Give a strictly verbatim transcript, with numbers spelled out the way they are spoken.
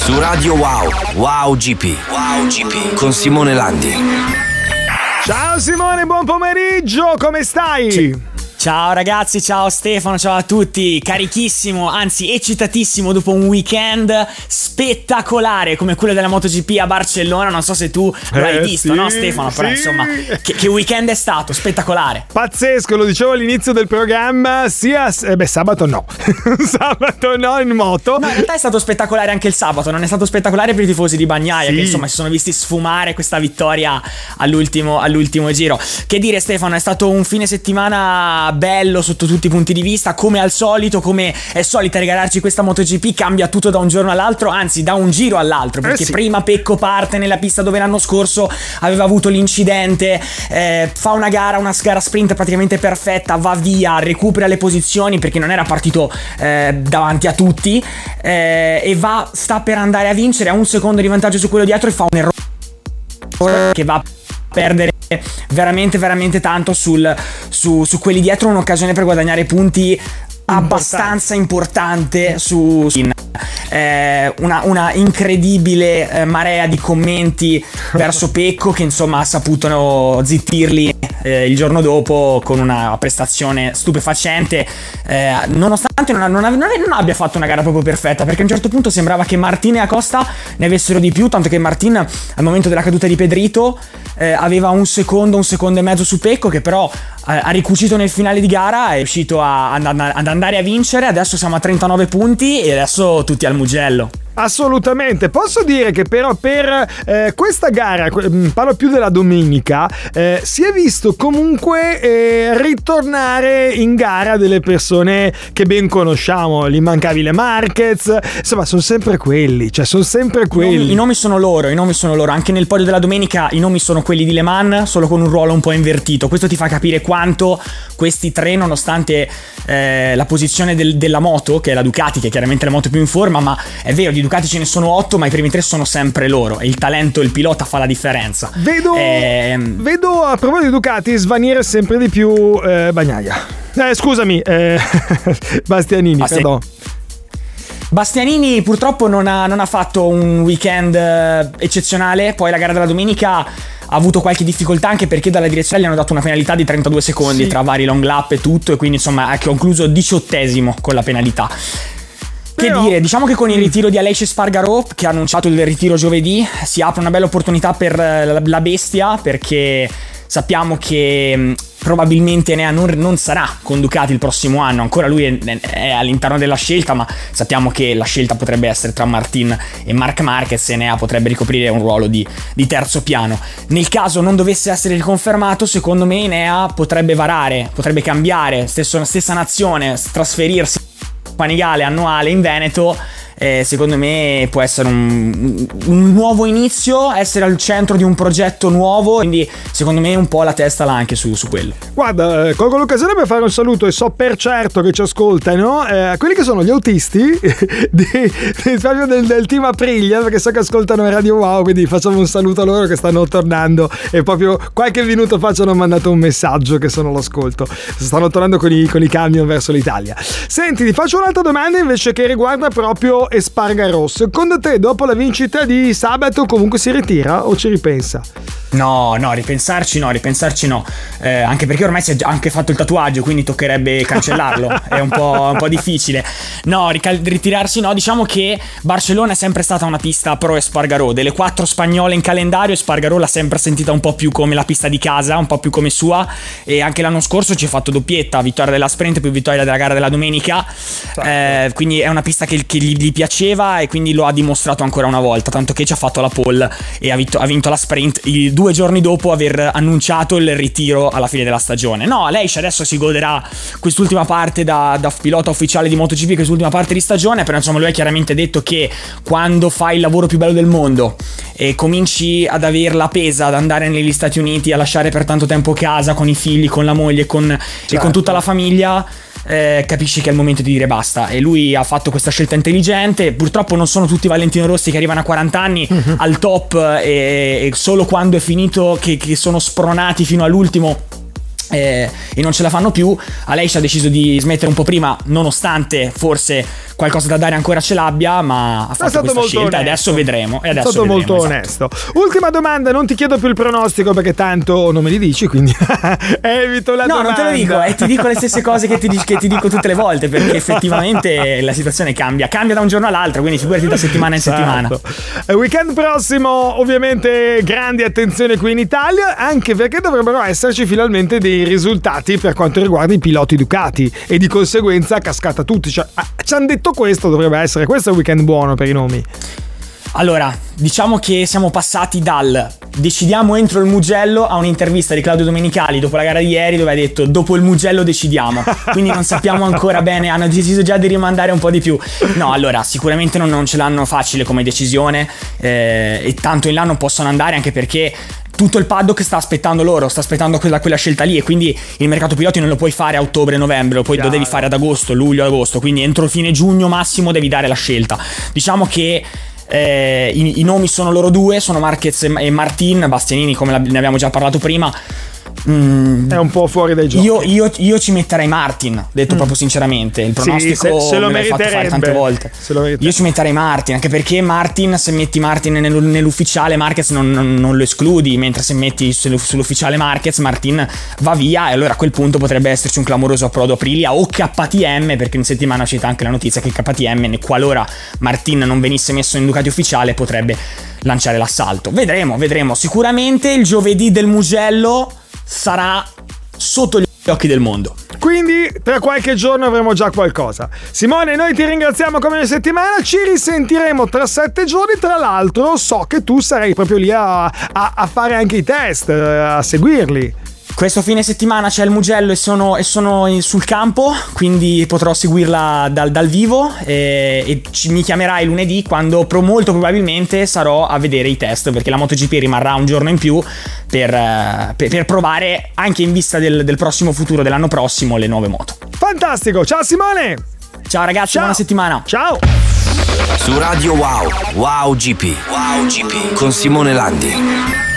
su Radio Wow, Wow G P, Wow G P con Simone Landi. Ciao Simone, buon pomeriggio, come stai? Ciao ragazzi, ciao Stefano, ciao a tutti. Carichissimo, anzi eccitatissimo dopo un weekend spettacolare come quello della MotoGP a Barcellona. Non so se tu l'hai eh, visto, sì, no Stefano? Però sì. insomma, che, che weekend è stato, spettacolare. Pazzesco, lo dicevo all'inizio del programma, sia eh beh sabato no. Sabato no in moto. No, in realtà è stato spettacolare anche il sabato, non è stato spettacolare per i tifosi di Bagnaia, sì. che insomma si sono visti sfumare questa vittoria all'ultimo, all'ultimo giro. Che dire Stefano, è stato un fine settimana bello sotto tutti i punti di vista, come al solito, come è solita regalarci questa MotoGP, cambia tutto da un giorno all'altro, anzi da un giro all'altro, perché eh sì. prima Pecco parte nella pista dove l'anno scorso aveva avuto l'incidente, eh, fa una gara, una gara sprint praticamente perfetta, va via, recupera le posizioni perché non era partito eh, davanti a tutti, eh, e va, sta per andare a vincere, ha un secondo di vantaggio su quello dietro e fa un errore che va a perdere veramente veramente tanto sul, su, su quelli dietro, un'occasione per guadagnare punti abbastanza importante su, su eh, una, una incredibile eh, marea di commenti verso Pecco, che insomma ha saputo zittirli eh, il giorno dopo con una prestazione stupefacente, eh, nonostante non, non, non abbia fatto una gara proprio perfetta, perché a un certo punto sembrava che Martin e Acosta ne avessero di più, tanto che Martin al momento della caduta di Pedrito eh, aveva un secondo un secondo e mezzo su Pecco, che però eh, ha ricucito nel finale di gara, è riuscito a, ad, ad andare a vincere. Adesso siamo a trentanove punti e adesso tutti al Mugello. Assolutamente, posso dire che però per eh, questa gara, parlo più della domenica, eh, si è visto comunque eh, ritornare in gara delle persone che ben conosciamo, l'immancabile Marquez, insomma sono sempre quelli, cioè sono sempre quelli. I nomi, i nomi sono loro, i nomi sono loro, anche nel podio della domenica i nomi sono quelli di Le Mans, solo con un ruolo un po' invertito. Questo ti fa capire quanto questi tre, nonostante eh, la posizione del, della moto, che è la Ducati, che è chiaramente la moto più in forma, ma è vero, di Ducati ce ne sono otto, ma i primi tre sono sempre loro, e il talento, il pilota fa la differenza. Vedo, eh, vedo a proposito di Ducati svanire sempre di più eh, Bagnaia. Eh, scusami, eh, Bastianini, Basti- perdono. Bastianini purtroppo non ha, non ha fatto un weekend eh, eccezionale. Poi la gara della domenica ha avuto qualche difficoltà, anche perché dalla direzione gli hanno dato una penalità di trentadue secondi, sì, tra vari long lap e tutto, e quindi insomma ha concluso diciottesimo con la penalità. Che Però... dire, diciamo che con il ritiro di Aleix Espargaró, che ha annunciato il ritiro giovedì, si apre una bella opportunità per la bestia, perché sappiamo che probabilmente Enea non, non sarà con Ducati il prossimo anno. Ancora lui è, è all'interno della scelta, ma sappiamo che la scelta potrebbe essere tra Martin e Marc Marquez, e Enea potrebbe ricoprire un ruolo di, di terzo piano. Nel caso non dovesse essere riconfermato, secondo me Enea potrebbe varare, potrebbe cambiare, stesso, stessa nazione, trasferirsi Panigale annuale in Veneto. Eh, secondo me può essere un, un nuovo inizio, essere al centro di un progetto nuovo, quindi secondo me un po' la testa l'ha anche su, su quello. Guarda, eh, colgo l'occasione per fare un saluto, e so per certo che ci ascoltano eh, quelli che sono gli autisti di, di, proprio del, del team Aprilia, perché so che ascoltano Radio Wow, quindi facciamo un saluto a loro che stanno tornando, e proprio qualche minuto fa ci hanno mandato un messaggio che sono all'ascolto, stanno tornando con i, con i camion verso l'Italia. Senti, ti faccio un'altra domanda invece, che riguarda proprio Espargaró. Secondo te dopo la vincita di sabato comunque si ritira o ci ripensa? No, no, ripensarci no, ripensarci no, eh, anche perché ormai si è anche fatto il tatuaggio, quindi toccherebbe cancellarlo, è un po', un po' difficile. No, rical- ritirarsi no, diciamo che Barcellona è sempre stata una pista pro Espargaró, delle quattro spagnole in calendario Espargaró l'ha sempre sentita un po' più come la pista di casa, un po' più come sua, e anche l'anno scorso ci ha fatto doppietta, vittoria della sprint più vittoria della gara della domenica, eh, quindi è una pista che, che gli, gli piaceva, e quindi lo ha dimostrato ancora una volta, tanto che ci ha fatto la pole e ha vinto, ha vinto la sprint il due giorni dopo aver annunciato il ritiro alla fine della stagione. No, Aleix adesso si goderà quest'ultima parte da, da pilota ufficiale di MotoGP, quest'ultima parte di stagione, però insomma lui ha chiaramente detto che quando fai il lavoro più bello del mondo e cominci ad aver la pesa, ad andare negli Stati Uniti, a lasciare per tanto tempo casa con i figli, con la moglie, con, certo, e con tutta la famiglia, Eh, capisci che è il momento di dire basta, e lui ha fatto questa scelta intelligente. Purtroppo non sono tutti Valentino Rossi che arrivano a quaranta anni uh-huh. al top, e, e solo quando è finito che, che sono spronati fino all'ultimo eh, e non ce la fanno più. Aleix ha deciso di smettere un po' prima, nonostante forse qualcosa da dare ancora ce l'abbia, ma ha fatto questa scelta e adesso vedremo. E adesso è stato vedremo, molto esatto. onesto. Ultima domanda, non ti chiedo più il pronostico perché tanto non me li dici, quindi evito la no, domanda. No, non te lo dico, e ti dico le stesse cose che ti, che ti dico tutte le volte, perché effettivamente la situazione cambia, cambia da un giorno all'altro, quindi figurati da settimana in Certo. settimana. Il weekend prossimo ovviamente grandi attenzione qui in Italia, anche perché dovrebbero esserci finalmente dei risultati per quanto riguarda i piloti Ducati e di conseguenza cascata tutti, cioè, ci hanno detto questo, dovrebbe essere questo il weekend buono per i nomi. Allora, diciamo che siamo passati dal decidiamo entro il Mugello a un'intervista di Claudio Domenicali dopo la gara di ieri dove ha detto dopo il Mugello decidiamo, quindi non sappiamo ancora bene, hanno deciso già di rimandare un po' di più. No, allora sicuramente non, non ce l'hanno facile come decisione, eh, e tanto in là non possono andare, anche perché tutto il paddock sta aspettando loro, sta aspettando quella, quella scelta lì, e quindi il mercato piloti non lo puoi fare a ottobre-novembre, poi lo devi fare ad agosto, luglio-agosto, quindi entro fine giugno massimo devi dare la scelta. Diciamo che Eh, i, i nomi sono loro due, sono Marquez e, e Martin. Bastianini, come la, ne abbiamo già parlato prima, mm, è un po' fuori dai giochi. Io, io, io ci metterei Martin, detto mm. proprio sinceramente. Il pronostico sì, se, se lo me l'hai fatto fare tante volte. Io ci metterei Martin, anche perché Martin, se metti Martin nel, nell'ufficiale Marquez non, non, non lo escludi, mentre se metti sull'ufficiale Marquez Martin va via, e allora a quel punto potrebbe esserci un clamoroso approdo Aprilia o K T M, perché in settimana è uscita anche la notizia che K T M, qualora Martin non venisse messo in Ducati ufficiale, potrebbe lanciare l'assalto. Vedremo, vedremo. Sicuramente il giovedì del Mugello sarà sotto gli occhi del mondo. Quindi tra qualche giorno avremo già qualcosa. Simone, noi ti ringraziamo come ogni settimana, ci risentiremo tra sette giorni. Tra l'altro so che tu sarai proprio lì a, a, a fare anche i test, a seguirli. Questo fine settimana c'è il Mugello e sono, e sono sul campo, quindi potrò seguirla dal, dal vivo, e, e ci, mi chiamerai lunedì, quando pro, molto probabilmente sarò a vedere i test, perché la MotoGP rimarrà un giorno in più per, per, per provare, anche in vista del, del prossimo futuro, dell'anno prossimo, le nuove moto. Fantastico, ciao Simone! Ciao ragazzi, ciao. Buona settimana. Ciao! Su Radio Wow, Wow G P, Wow G P con Simone Landi.